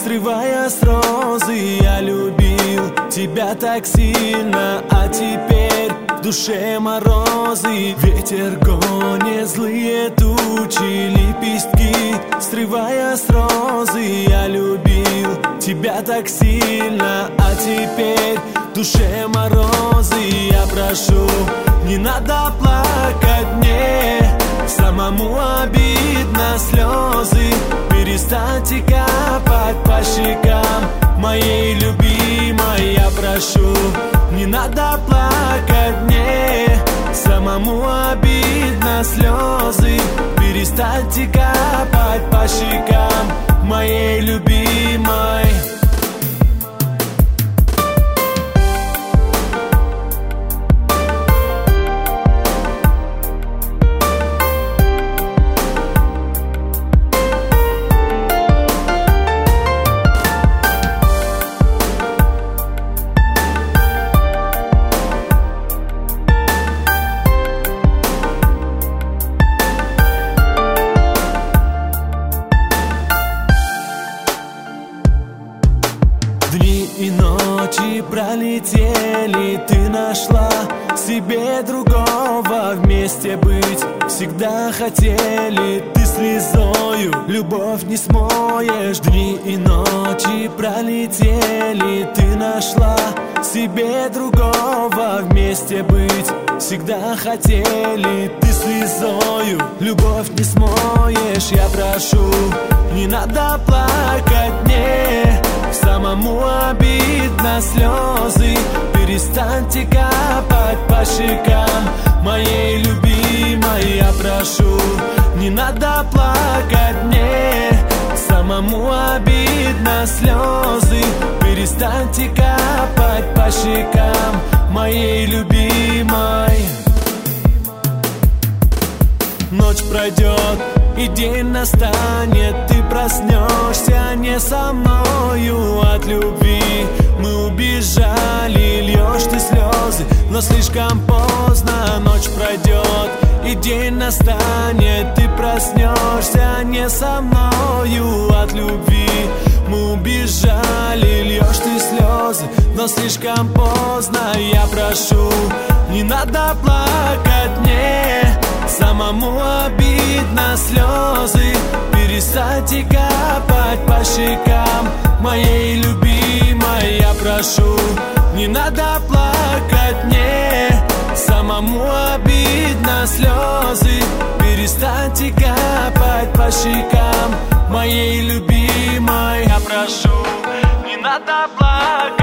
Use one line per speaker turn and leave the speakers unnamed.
срывая с розы. Я любил тебя так сильно, а теперь в душе морозы. Ветер гонит злые тучи, лепестки срывая с розы. Я любил тебя так сильно, а теперь в душе морозы. Я прошу, не надо плакать мне, самому обидно слезы перестаньте капать по щекам моей любимой. Я прошу, не надо плакать мне, самому обидно слезы перестаньте капать по щекам моей любимой. Дни и ночи пролетели, ты нашла себе другого, вместе быть всегда хотели. Ты слезою любовь не смоешь. Дни и ночи пролетели, ты нашла себе другого, вместе быть всегда хотели. Ты слезою любовь не смоешь. Я прошу, не надо плакать мне, самому обидно слезы перестаньте капать по щекам моей любимой. Я прошу, не надо плакать мне, самому обидно слезы перестаньте капать по щекам моей любимой. Ночь пройдет и день настанет, ты проснешься не со мною. От любви мы убежали, льешь ты слезы, но слишком поздно. Ночь пройдет и день настанет, ты проснешься не со мною. От любви мы убежали, льешь ты слезы, но слишком поздно. Я прошу, не надо плакать мне, самому обидно слезы перестаньте капать по щекам моей любимой. Я прошу, не надо плакать мне, самому обидно слезы перестаньте капать по щекам моей любимой. Я прошу, не надо плакать.